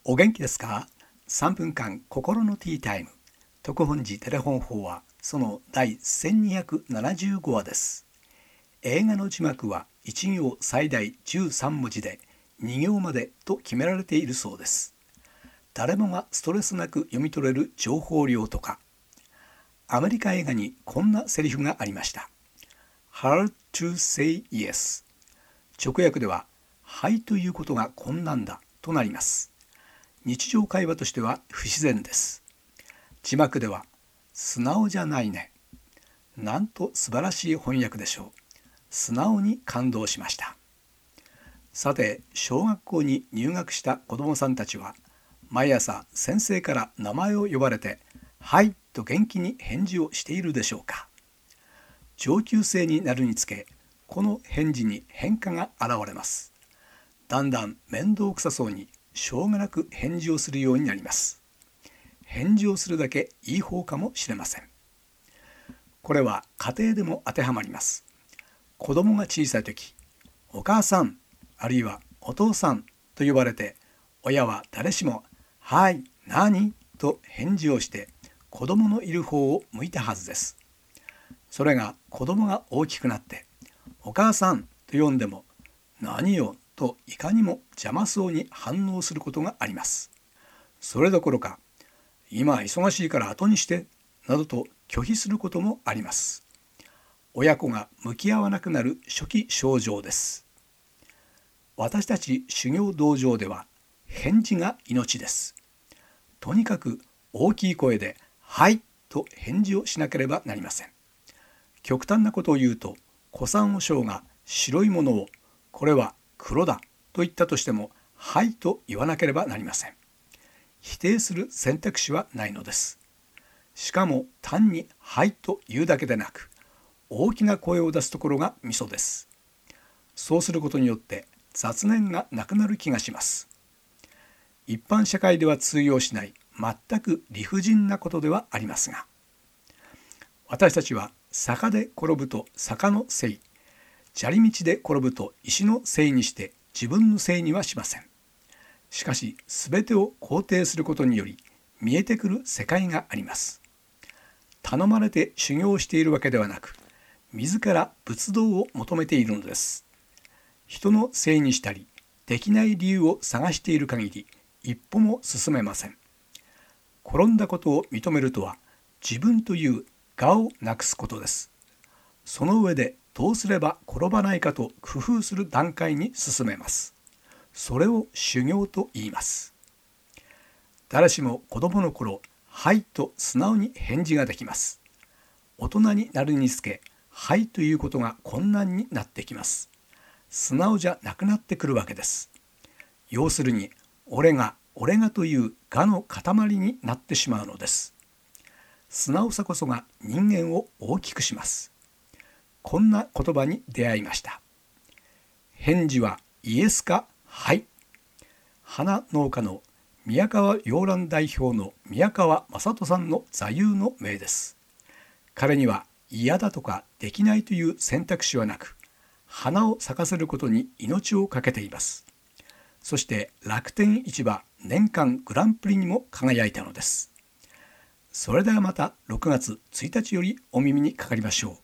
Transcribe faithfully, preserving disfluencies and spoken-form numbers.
お元気ですか？ さん 分間心のティータイム。特本寺テレフォン法はその第せんにひゃくななじゅうごわです。映画の字幕はいち行最大じゅうさん文字でに行までと決められているそうです。誰もがストレスなく読み取れる情報量とか。アメリカ映画にこんなセリフがありました。Hard to say yes。直訳でははいということが困難だとなります。日常会話としては不自然です。字幕では素直じゃないね。なんと素晴らしい翻訳でしょう。素直に感動しました。さて、小学校に入学した子どもさんたちは毎朝先生から名前を呼ばれてはいと元気に返事をしているでしょうか。上級生になるにつけ、この返事に変化が現れます。だんだん面倒くさそうにしょうがなく返事をするようになります。返事をするだけいい方かもしれません。これは家庭でも当てはまります。子供が小さい時、お母さんあるいはお父さんと呼ばれて、親は誰しもはい、何と返事をして子供のいる方を向いたはずです。それが子供が大きくなってお母さんと呼んでも何よといかにも邪魔そうに反応することがあります。それどころか今忙しいから後にしてなどと拒否することもあります。親子が向き合わなくなる初期症状です。私たち修行道場では返事が命です。とにかく大きい声ではいと返事をしなければなりません。極端なことを言うと、古参和尚が白いものをこれは黒だと言ったとしてもはいと言わなければなりません。否定する選択肢はないのです。しかも単にはいと言うだけでなく、大きな声を出すところがミソです。そうすることによって雑念がなくなる気がします。一般社会では通用しない全く理不尽なことではありますが、私たちは坂で転ぶと坂のせい、砂利道で転ぶと石のせいにして自分のせいにはしません。しかし全てを肯定することにより見えてくる世界があります。頼まれて修行しているわけではなく、自ら仏道を求めているのです。人のせいにしたりできない理由を探している限り一歩も進めません。転んだことを認めるとは自分という我をなくすことです。その上でどうすれば転ばないかと工夫する段階に進めます。それを修行と言います。誰しも子供の頃、はいと素直に返事ができます。大人になるにつけ、はいということが困難になってきます。素直じゃなくなってくるわけです。要するに、俺が俺がという我の塊になってしまうのです。素直さこそが人間を大きくします。こんな言葉に出会いました。返事はイエスかはい。花農家の宮川洋蘭代表の宮川正人さんの座右の銘です。彼には嫌だとかできないという選択肢はなく、花を咲かせることに命を懸けています。そして楽天市場年間グランプリにも輝いたのです。それではまたろくがつついたちよりお耳にかかりましょう。